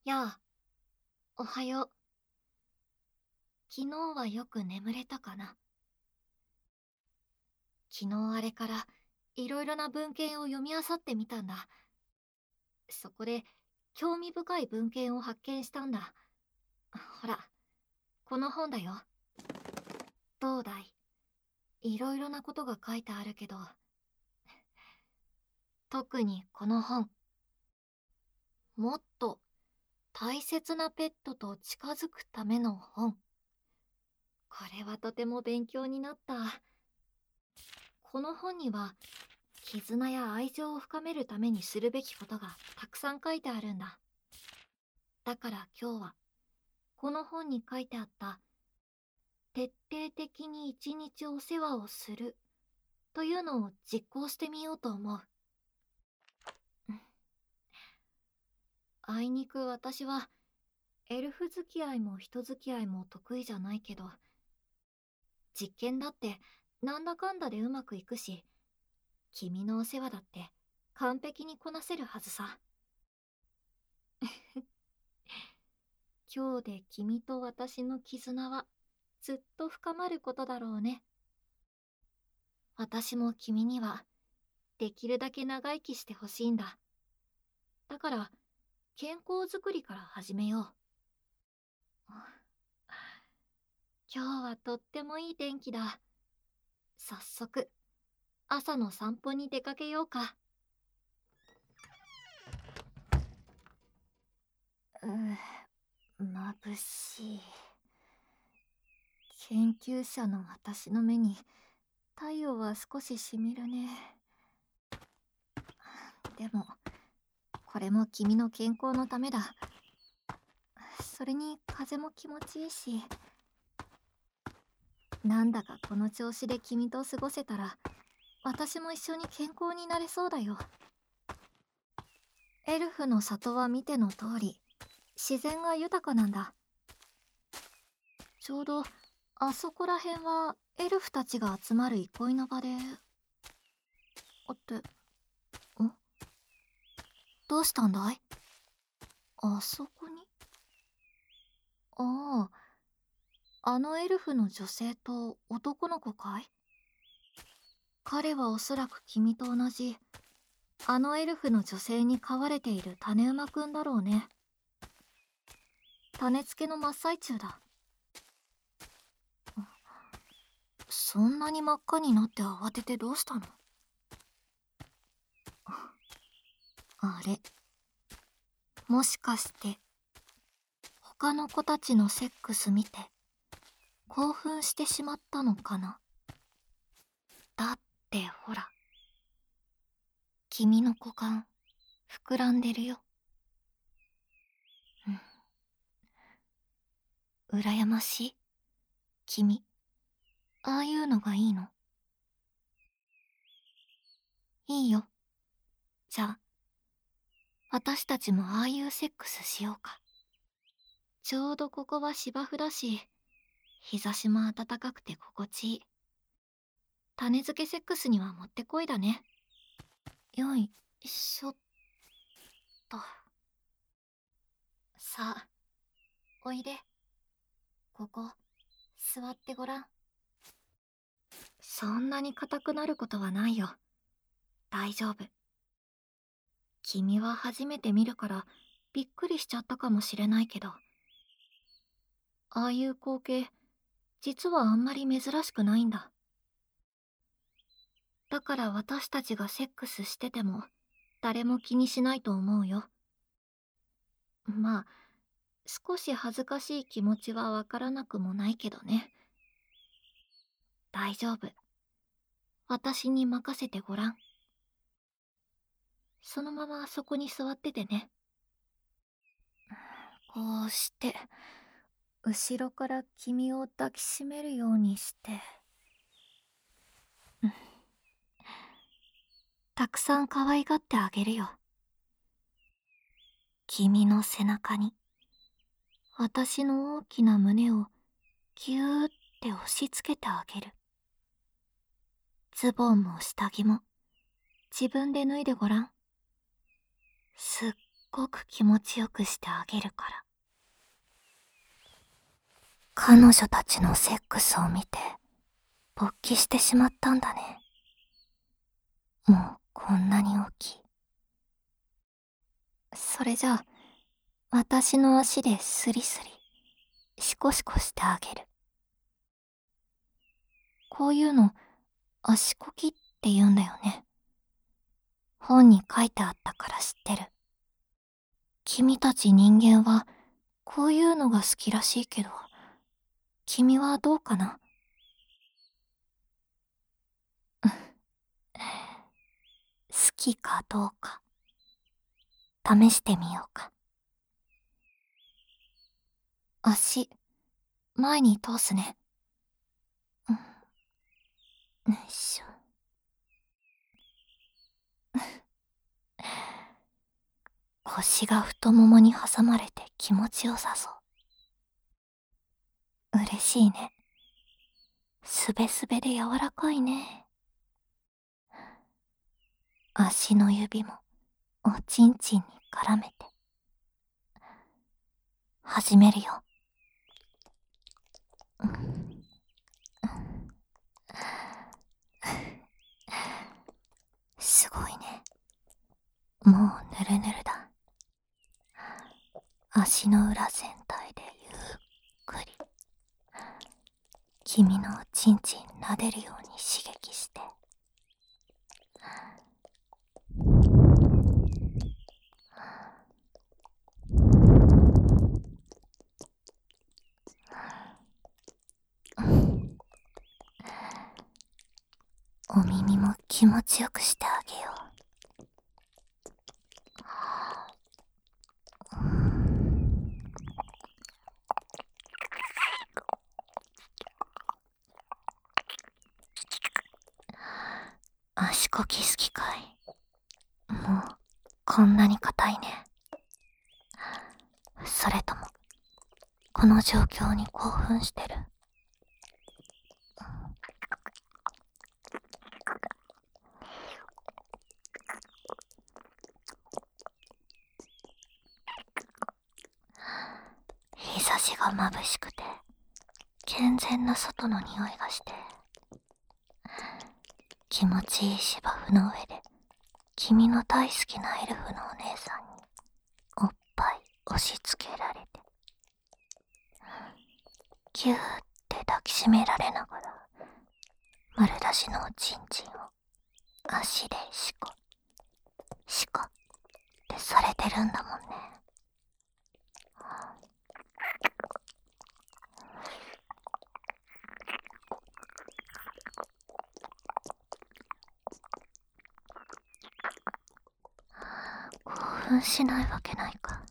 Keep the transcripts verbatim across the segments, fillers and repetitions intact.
やあ、おはよう。昨日はよく眠れたかな。昨日あれからいろいろな文献を読み漁ってみたんだ。そこで興味深い文献を発見したんだ。ほら、この本だよ。どうだい？いろいろなことが書いてあるけど、特にこの本。もっと大切なペットと近づくための本。これはとても勉強になった。この本には絆や愛情を深めるためにするべきことがたくさん書いてあるんだ。だから今日はこの本に書いてあった徹底的に一日お世話をするというのを実行してみようと思う。うん、あいにく私はエルフ付き合いも人付き合いも得意じゃないけど、実験だってなんだかんだでうまくいくし、君のお世話だって完璧にこなせるはずさ。今日で君と私の絆はずっと深まることだろうね。私も君にはできるだけ長生きしてほしいんだ。だから健康づくりから始めよう。今日はとってもいい天気だ。早速朝の散歩に出かけようか。うう、眩しい。研究者の私の目に太陽は少ししみるね。でもこれも君の健康のためだ。それに風も気持ちいいし、なんだかこの調子で君と過ごせたら私も一緒に健康になれそうだよ。エルフの里は見ての通り自然が豊かなんだ。ちょうどあそこら辺はエルフたちが集まる憩いの場で。あって、んどうしたんだい？あそこに。ああ、あのエルフの女性と男の子かい？彼はおそらく君と同じあのエルフの女性に飼われている種馬くんだろうね。種付けの真っ最中だ。そんなに真っ赤になって慌ててどうしたの？あれ、もしかして他の子たちのセックス見て興奮してしまったのかな？だってほら、君の股間膨らんでるよ。うん、羨ましい。君、ああいうのがいいの？いいよ。じゃあ私たちもああいうセックスしようか。ちょうどここは芝生だし、日差しも暖かくて心地いい。種付けセックスにはもってこいだね。よいしょっと。さあ、おいで。ここ、座ってごらん。そんなに硬くなることはないよ。大丈夫。君は初めて見るからびっくりしちゃったかもしれないけど、ああいう光景、実はあんまり珍しくないんだ。だから私たちがセックスしてても誰も気にしないと思うよ。まあ、少し恥ずかしい気持ちはわからなくもないけどね。大丈夫。私に任せてごらん。そのままそこに座っててね。こうして、後ろから君を抱きしめるようにして。たくさん可愛がってあげるよ。君の背中に、私の大きな胸をぎゅーって押し付けてあげる。ズボンも下着も自分で脱いでごらん。すっごく気持ちよくしてあげるから。彼女たちのセックスを見て勃起してしまったんだね。もうこんなに大きい。それじゃあ私の足でスリスリシコシコしてあげる。こういうの足こきって言うんだよね。本に書いてあったから知ってる。君たち人間はこういうのが好きらしいけど、君はどうかな？好きかどうか試してみようか。足前に通すね。うん、よいしょ。腰が太ももに挟まれて気持ちよさそう。嬉しいね。すべすべで柔らかいね。足の指もおちんちんに絡めて始めるよ。うん、すごいね。もうぬるぬるだ。足の裏全体でゆっくり君のおちんちん撫でるように刺激して。お耳も気持ちよくしてあげよう。足こき好きかい？もうこんなに硬いね。それともこの状況に興奮してる？日差しが眩しくて健全な外の匂いがして、気持ちいい芝生の上で君の大好きなエルフのお姉さんにおっぱい押し付けられて、ギューって抱きしめられながら丸出しのおちんちんを足でシコシコってされてるんだもんね。興奮しないわけないか。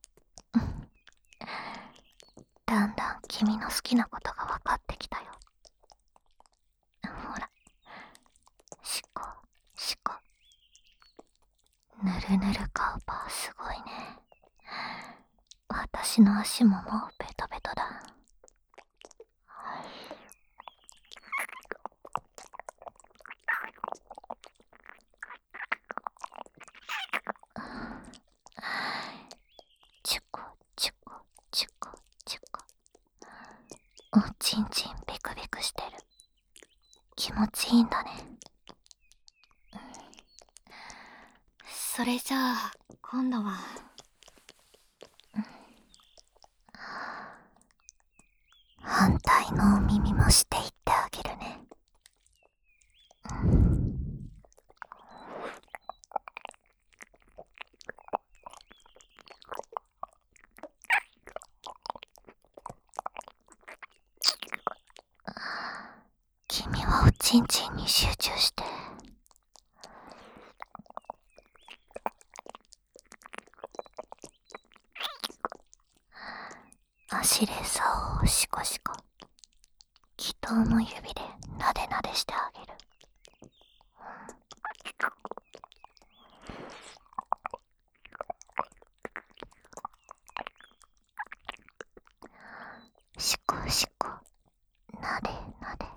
だんだん君の好きなことが分かってきたよ。ほら、シコシコ。ぬるぬるカウパーすごいね。私の足ももうベトベトだ。チュコチュコチュコチュコ。おちんちんビクビクしてる。気持ちいいんだね。それじゃあ今度は反対のお耳もしていってあげるね。君はおちんちんに集中して。足で竿をシコシコ、祈祷の指でなでなでしてあげる。シコシコ、なでなで。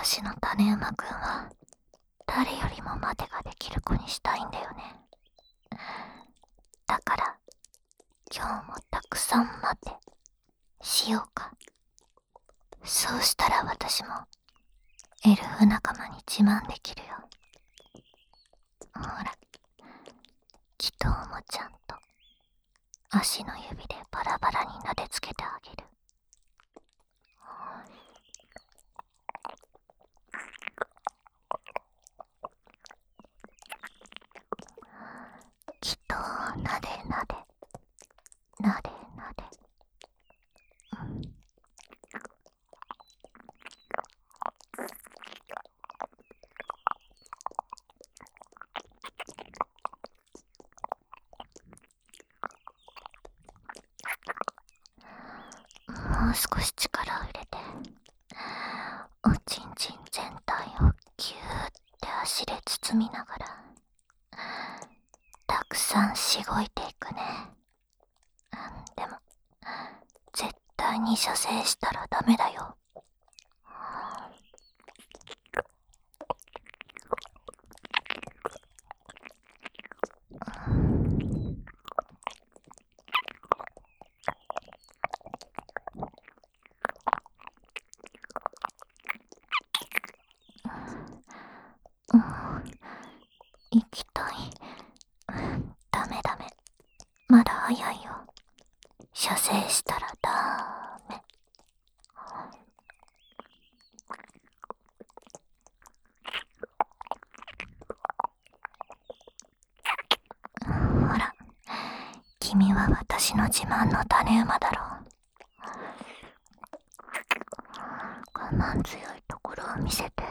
私の種馬くんは誰よりも待てができる子にしたいんだよね。だから今日もたくさん待てしようか。そうしたら私もエルフ仲間に自慢できるよ。ほら、祈祷もちゃんと足の指でバラバラに撫でつけてあげる。祈祷なでなでなでなで、うん、もう少し力を入れて、おちんちん全体をギューって足で包みながらたくさんしごいていくね。でも絶対に射精したらダメだよ。うん、行きたい。ダメダメ、まだ早いよ。射精したらダメ。ほら、君は私の自慢の種馬だろう。我慢強いところを見せて。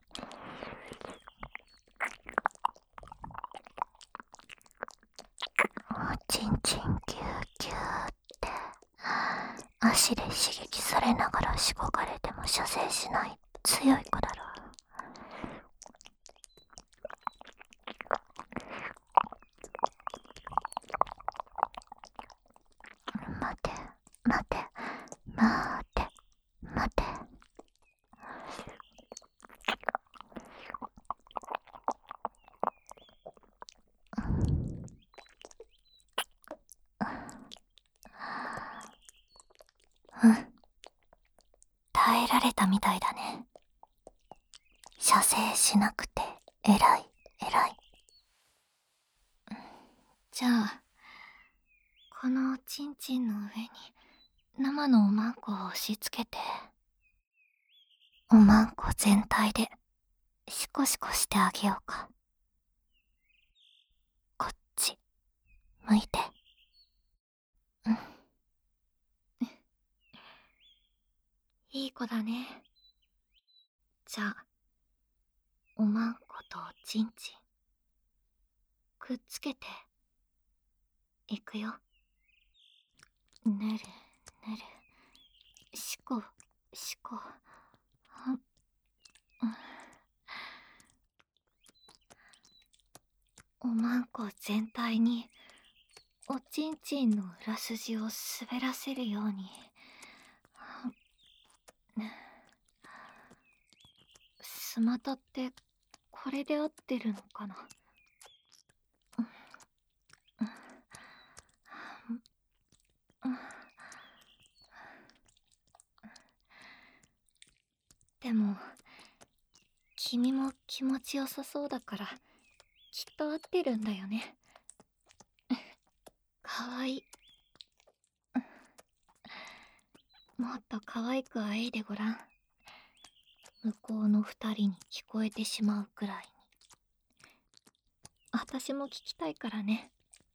おちんちんギューギューって足で刺激されながらしごかれても射精しない強い子だろう。待て待て待て待て。うん、耐えられたみたいだね。射精しなくて偉い偉い。じゃあこのおちんちんの上に生のおまんこを押し付けて、おまんこ全体でシコシコしてあげようか。こっち向いて。うん、いい子だね。じゃあおまんことおちんちんくっつけていくよ。ぬるぬるしこしこ、はん、おまんこ全体におちんちんの裏筋を滑らせるように。スマタってこれで合ってるのかな。でも君も気持ちよさそうだからきっと合ってるんだよね。かわいい。もっと可愛くあえいでごらん。向こうの二人に聞こえてしまうくらいに。私も聞きたいからね。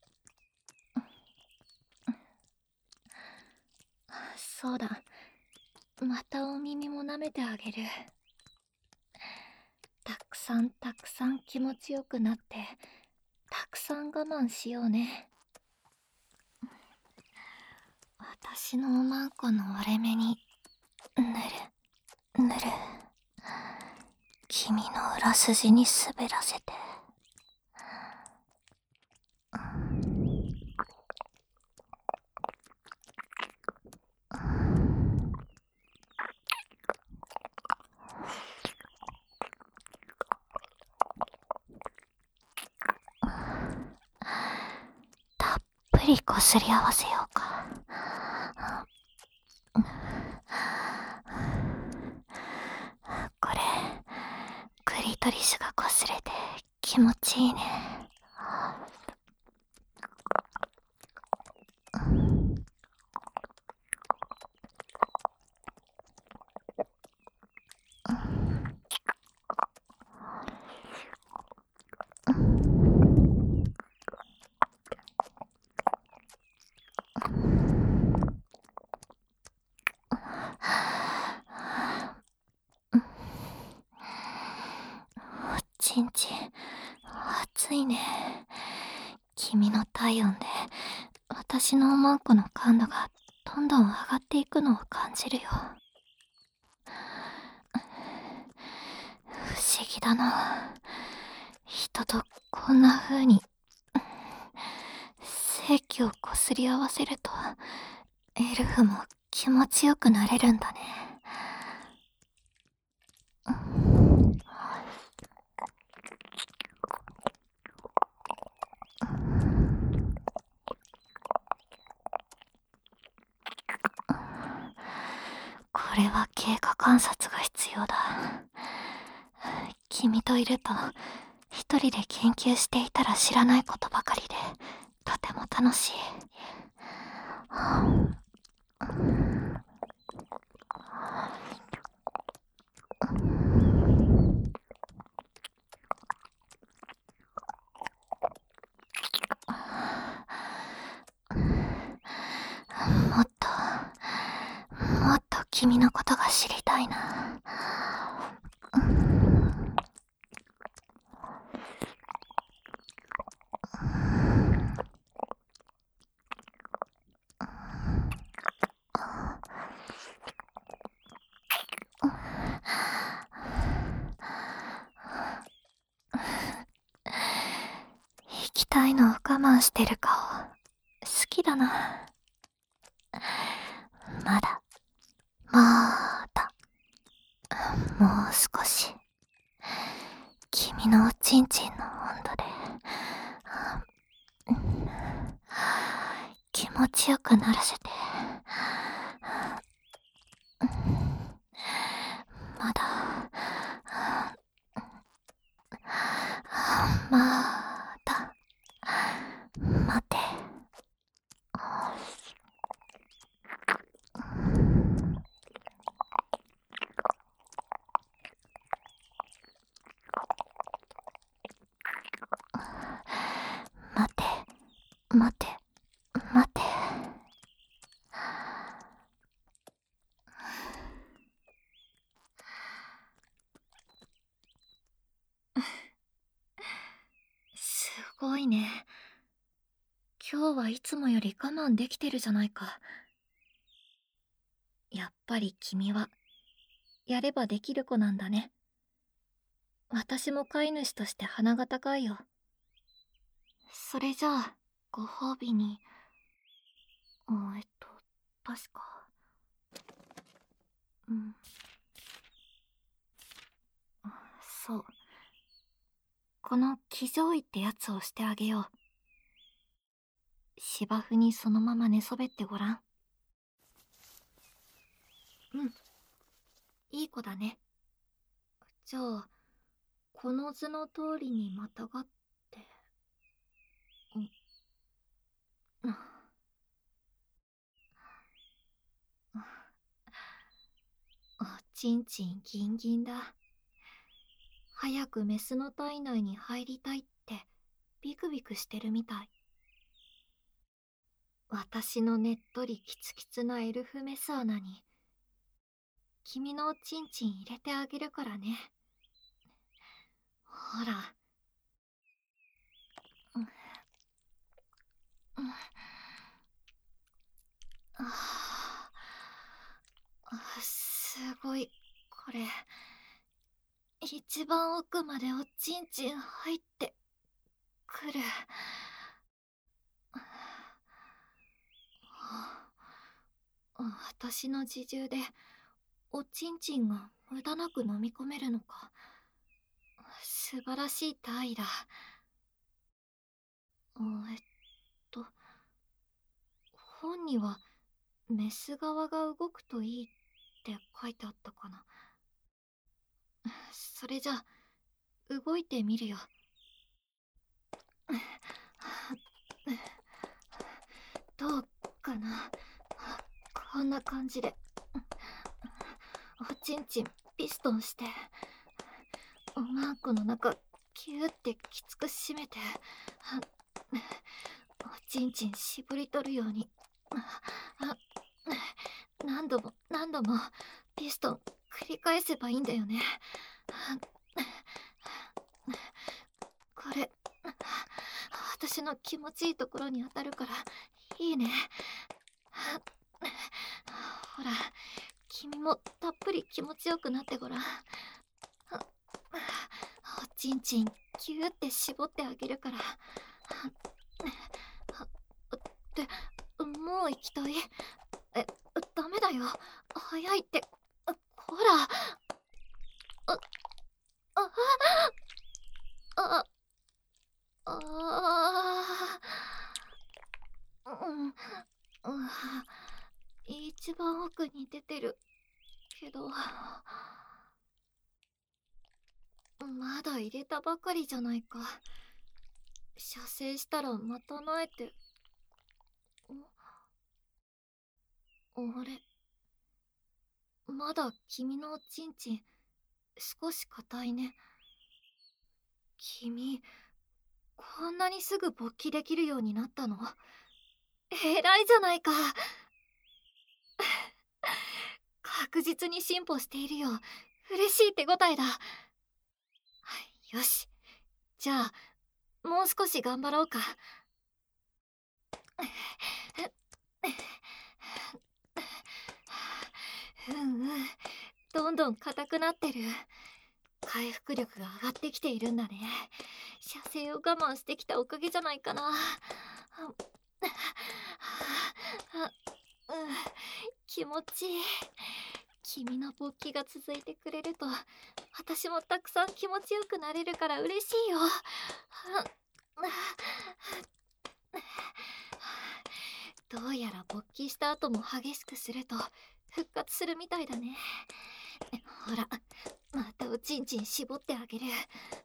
そうだ、またお耳も舐めてあげる。たくさんたくさん気持ちよくなってたくさん我慢しようね。私のおまんこの割れ目にぬるぬる、君の裏筋に滑らせて。 りこすり合わせようか。これ、クリトリスが擦れて気持ちいいね。おちんちん、熱いね。君の体温で私のおまんこの感度がどんどん上がっていくのを感じるよ。不思議だな。人とこんな風に性器をこすり合わせるとエルフも気持ちよくなれるんだね。これは経過観察が必要だ。君といると一人で研究していたら知らないことばかりでとても楽しい。もっともっと君のことが知りたいな。行きたいのを我慢してる顔好きだな。まだまだもう少し君のおちんちんの温度で気持ちよくならせて。まだまだ待て。待て待て待て。すごいね。今日はいつもより我慢できてるじゃないか。やっぱり君はやればできる子なんだね。私も飼い主として鼻が高いよ。それじゃあご褒美にあえっと確かうんそうこの騎乗位ってやつをしてあげよう。芝生にそのまま寝そべってごらん。うんいい子だね。じゃあこの図の通りにまたがってうんおちんちんギンギンだ。早くメスの体内に入りたいってビクビクしてるみたい。私のねっとりキツキツなエルフメス穴に君のおちんちん入れてあげるからね。ほらうんうんああすごいこれ一番奥までおちんちん入ってくる。私の自重でおちんちんが無駄なく飲み込めるのか。素晴らしい体位だ。えっと本にはメス側が動くといいって書いてあったかな。それじゃ動いてみるよ。どうかな。こんな感じでおちんちんピストンしておまんこの中キューってきつく締めておちんちん絞り取るように何度も何度もピストン繰り返せばいいんだよね。これ私の気持ちいいところに当たるからいいね。ほら君もたっぷり気持ちよくなってごらん。おちんちんキューって絞ってあげるから。ってもう行きたい？え、ダメだよ、早いって。ほら。あああああうんうん一番奥に出てるけどまだ入れたばかりじゃないか。射精したらまたなえて。あれ、まだ君のおちんちん少し硬いね。君こんなにすぐ勃起できるようになったの？偉いじゃないか。確実に進歩しているよ。嬉しい手応えだ。よし、じゃあもう少し頑張ろうか。うんうん、どんどん硬くなってる。回復力が上がってきているんだね。射精を我慢してきたおかげじゃないかな。うん、気持ちいい。君の勃起が続いてくれると私もたくさん気持ちよくなれるから嬉しいよ。どうやら勃起した後も激しくすると復活するみたいだね。ほら、またおちんちん絞ってあげる。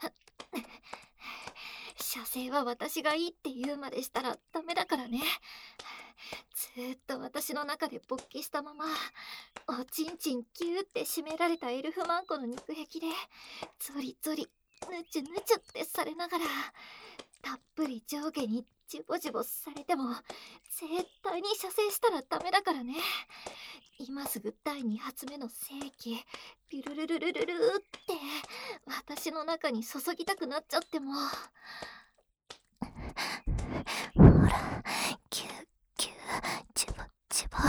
射精は私がいいって言うまでしたらダメだからね。ずーっと私の中で勃起したままおちんちんキューって締められたエルフマンコの肉壁でゾリゾリヌチュヌチュってされながらたっぷり上下にジュボジュボされても絶対に射精したらダメだからね。今すぐだいに発目の精液ビュルルルルルルーって私の中に注ぎたくなっちゃっても。ほら、キューキュージュボジュボ。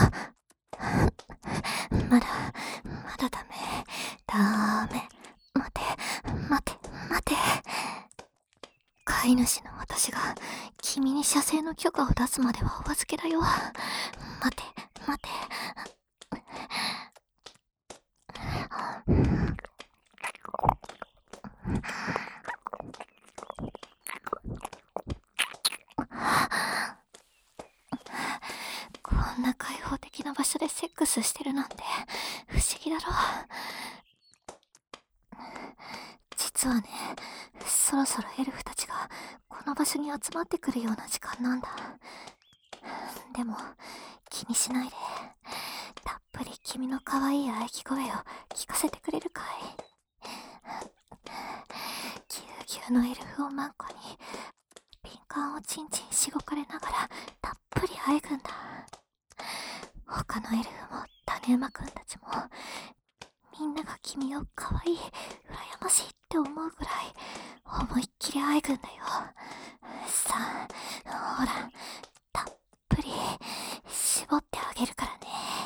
まだまだダメダメ。待て待て待て。飼い主の私が君に射精の許可を出すまではお預けだよ。待て待て。こんな開放的な場所でセックスしてるなんて不思議だろ。実はね、そろそろエルフたちがこの場所に集まってくるような時間なんだ。でも気にしないで、たっぷり君の可愛い喘ぎ声を聞かせてくれるかい。ぎゅうぎゅうのエルフをマンコに敏感をちんちんしごかれながらたっぷりあえぐんだ。他のエルフも種馬くんたちもみんなが君を可愛い、羨ましいって思うぐらい思いっきりあえぐんだよ。さあ、ほら、たっぷり絞ってあげるからね。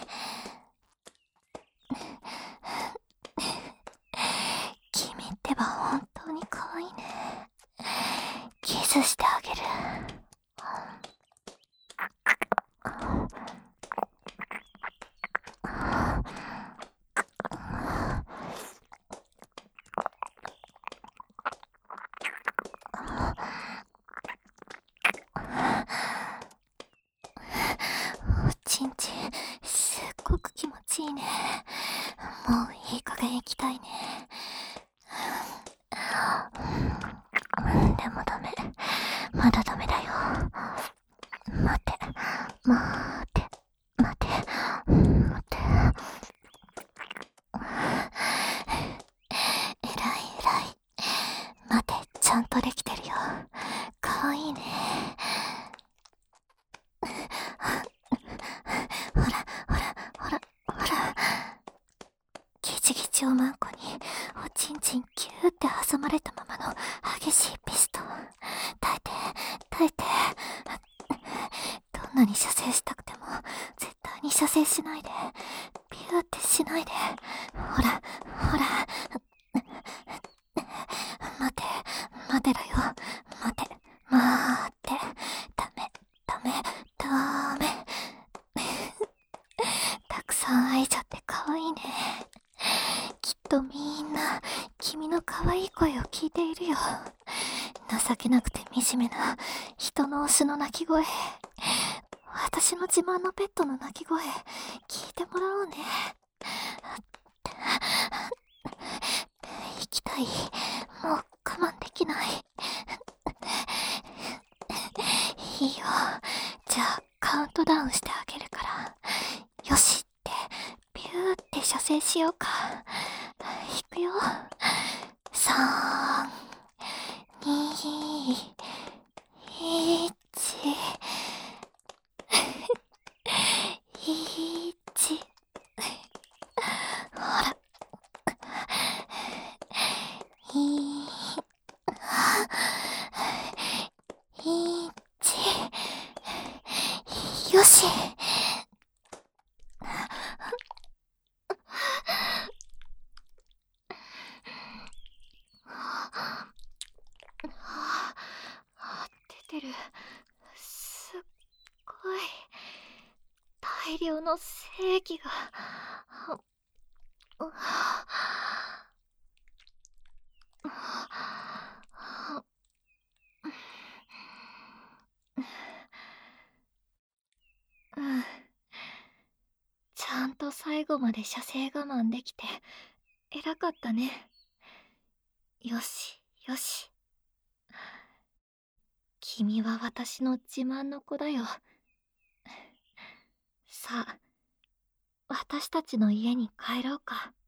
君ってば本当に可愛いね。キスしてあげる。 行きたいね。でもダメ。まだダメだよ。待って、待って、待って、待って。えらいえらい。待て、ちゃんとできてるよ。かわいいね。ほら、ほら、ほら、ほら。ギチギチおまんこに、おちんちんギューって挟まれたままの激しいピストン。耐えて、耐えて。どんなに射精したくても、絶対に射精しないで。ビューってしないで。ほら、ほら。待て、待てだよ。待て、待って。ダメ、ダメ、ダメ。たくさん愛えちゃってかわいいね。きっとみんな、君の可愛い声を聞いているよ。情けなくて惨めな、人の推しの鳴き声。私の自慢のペットの鳴き声、聞いてもらおうね。行きたい。もう我慢できない。いいよ。じゃあ、カウントダウンしてあげるから。よしって、ビューって射精しようか。いくよ。さん、に、いち、いち、ほら。い、いち、よし。出てる。すっごい大量の精液が。うん。ちゃんと最後まで射精我慢できて偉かったね。よしよし。君は私の自慢の子だよ。さあ、私たちの家に帰ろうか。